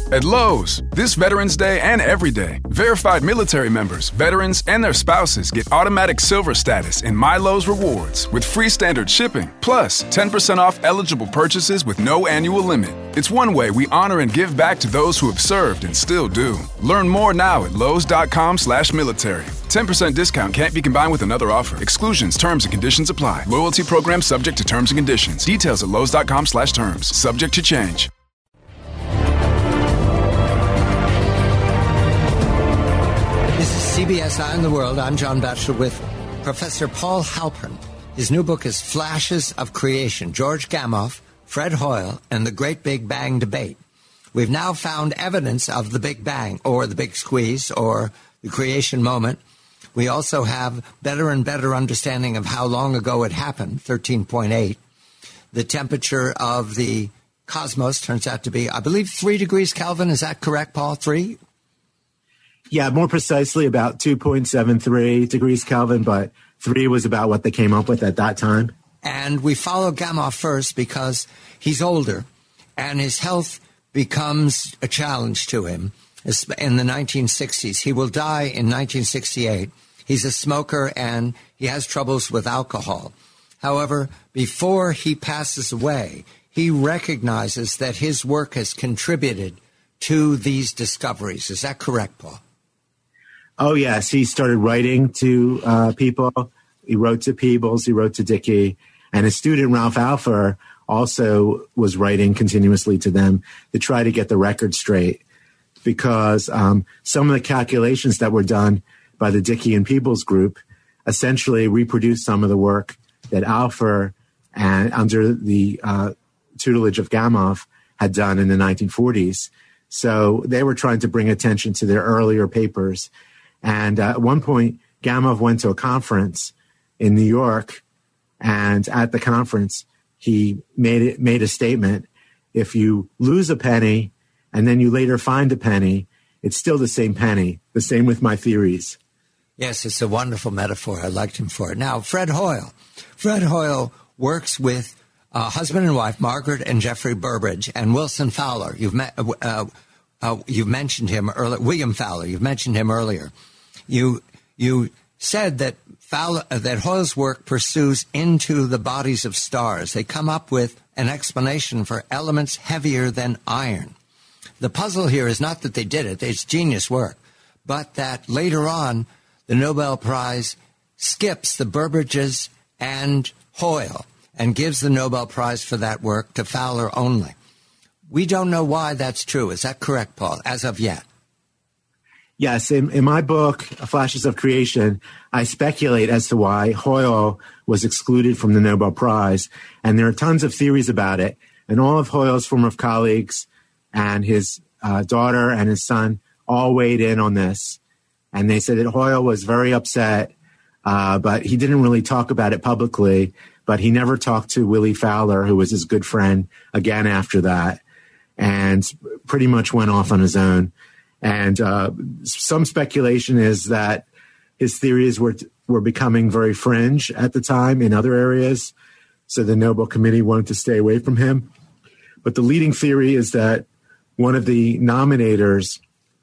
At Lowe's, this Veterans Day and every day, verified military members, veterans, and their spouses get automatic silver status in My Lowe's Rewards with free standard shipping, plus 10% off eligible purchases with no annual limit. It's one way we honor and give back to those who have served and still do. Learn more now at lowes.com/military. 10% discount can't be combined with another offer. Exclusions, terms, and conditions apply. Loyalty program subject to terms and conditions. Details at lowes.com/terms. Subject to change. This is CBS Eye on the World. I'm John Batchelor with Professor Paul Halpern. His new book is Flashes of Creation, George Gamow, Fred Hoyle, and the Great Big Bang Debate. We've now found evidence of the Big Bang, or the Big Squeeze, or the creation moment. We also have better and better understanding of how long ago it happened, 13.8. The temperature of the cosmos turns out to be, I believe, 3 degrees Kelvin. Is that correct, Paul? 3? Yeah, more precisely about 2.73 degrees Kelvin, but 3 was about what they came up with at that time. And we follow Gamow first because he's older and his health becomes a challenge to him in the 1960s. He will die in 1968. He's a smoker and he has troubles with alcohol. However, before he passes away, he recognizes that his work has contributed to these discoveries. Is that correct, Paul? Oh, yes. He started writing to people. He wrote to Peebles. He wrote to Dickey. And his student, Ralph Alpher, also was writing continuously to them to try to get the record straight. Because some of the calculations that were done by the Dickey and Peebles group essentially reproduced some of the work that Alpher, and under the tutelage of Gamow, had done in the 1940s. So they were trying to bring attention to their earlier papers. And at one point, Gamow went to a conference in New York, and at the conference, he made a statement: if you lose a penny and then you later find a penny, it's still the same penny. The same with my theories. Yes, it's a wonderful metaphor. I liked him for it. Now, Fred Hoyle. Fred Hoyle works with husband and wife, Margaret and Jeffrey Burbidge, and Wilson Fowler. You've mentioned him earlier. William Fowler. You've mentioned him earlier. You said that that Hoyle's work pursues into the bodies of stars. They come up with an explanation for elements heavier than iron. The puzzle here is not that they did it, it's genius work, but that later on the Nobel Prize skips the Burbidges and Hoyle and gives the Nobel Prize for that work to Fowler only. We don't know why that's true. Is that correct, Paul, as of yet? Yes, in my book, Flashes of Creation, I speculate as to why Hoyle was excluded from the Nobel Prize. And there are tons of theories about it. And all of Hoyle's former colleagues and his daughter and his son all weighed in on this. And they said that Hoyle was very upset, but he didn't really talk about it publicly. But he never talked to Willie Fowler, who was his good friend, again after that, and pretty much went off on his own. And some speculation is that his theories were becoming very fringe at the time in other areas, so the Nobel Committee wanted to stay away from him. But the leading theory is that one of the nominators,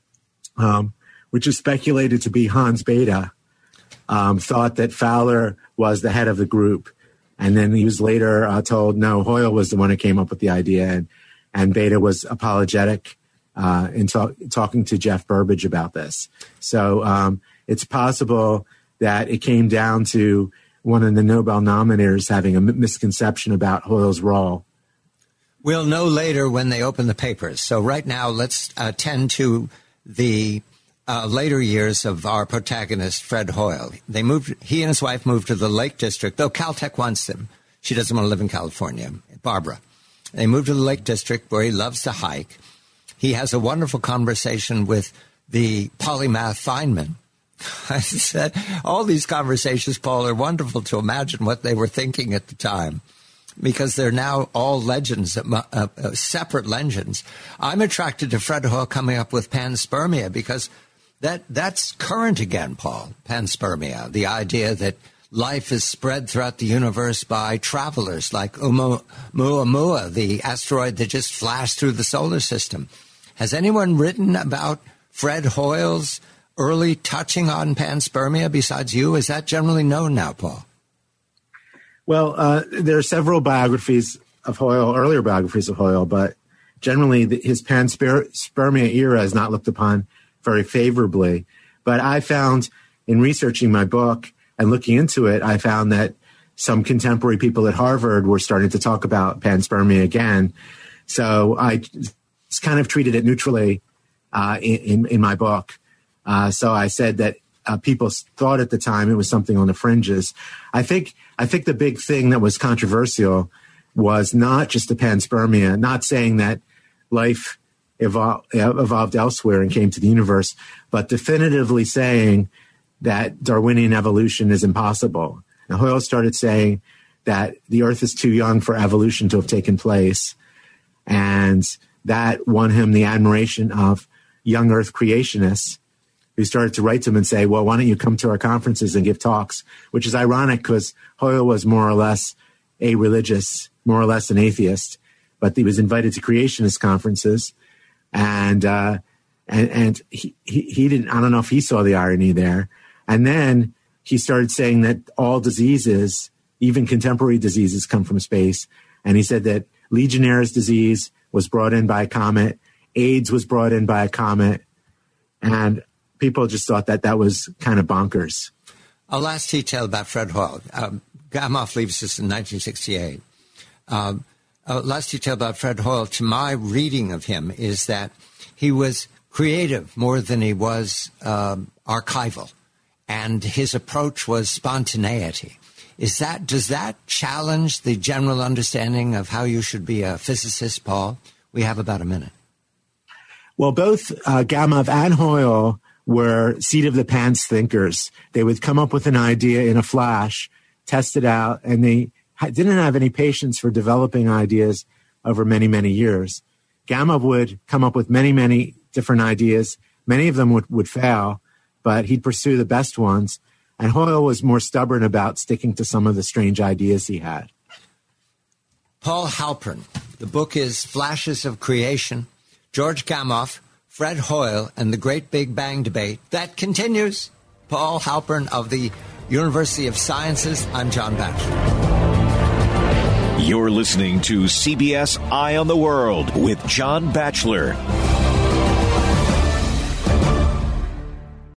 which is speculated to be Hans Bethe, thought that Fowler was the head of the group. And then he was later told, no, Hoyle was the one who came up with the idea. And Bethe was apologetic in talking to Jeff Burbidge about this. So it's possible that it came down to one of the Nobel nominators having a misconception about Hoyle's role. We'll know later when they open the papers. So right now, let's tend to the later years of our protagonist, Fred Hoyle. He and his wife moved to the Lake District, though Caltech wants them. She doesn't want to live in California, Barbara. They moved to the Lake District where he loves to hike. He has a wonderful conversation with the polymath Feynman. I said, all these conversations, Paul, are wonderful to imagine what they were thinking at the time, because they're now all legends, separate legends. I'm attracted to Fred Hoyle coming up with panspermia because that's current again, Paul, panspermia, the idea that life is spread throughout the universe by travelers like Oumuamua, the asteroid that just flashed through the solar system. Has anyone written about Fred Hoyle's early touching on panspermia besides you? Is that generally known now, Paul? Well, there are several biographies of Hoyle, earlier biographies of Hoyle, but generally his panspermia era is not looked upon very favorably. But I found in researching my book and looking into it, I found that some contemporary people at Harvard were starting to talk about panspermia again. So I kind of treated it neutrally in my book. So I said that people thought at the time it was something on the fringes. I think the big thing that was controversial was not just the panspermia, not saying that life evolved elsewhere and came to the universe, but definitively saying that Darwinian evolution is impossible. Now, Hoyle started saying that the Earth is too young for evolution to have taken place, and that won him the admiration of young Earth creationists who started to write to him and say, well, why don't you come to our conferences and give talks, which is ironic because Hoyle was more or less a-religious, more or less an atheist, but he was invited to creationist conferences, and he didn't, I don't know if he saw the irony there. And then he started saying that all diseases, even contemporary diseases, come from space. And he said that Legionnaire's disease was brought in by a comet, AIDS was brought in by a comet, and people just thought that that was kind of bonkers. A last detail about Fred Hoyle. Gamow leaves us in 1968. Last detail about Fred Hoyle, to my reading of him, is that he was creative more than he was archival, and his approach was spontaneity. Does that challenge the general understanding of how you should be a physicist, Paul? We have about a minute. Well, both Gamow and Hoyle were seat-of-the-pants thinkers. They would come up with an idea in a flash, test it out, and they didn't have any patience for developing ideas over many, many years. Gamow would come up with many, many different ideas. Many of them would fail, but he'd pursue the best ones. And Hoyle was more stubborn about sticking to some of the strange ideas he had. Paul Halpern. The book is Flashes of Creation. George Gamow, Fred Hoyle, and the Great Big Bang Debate. That continues. Paul Halpern of the University of Sciences. I'm John Batchelor. You're listening to CBS Eye on the World with John Batchelor.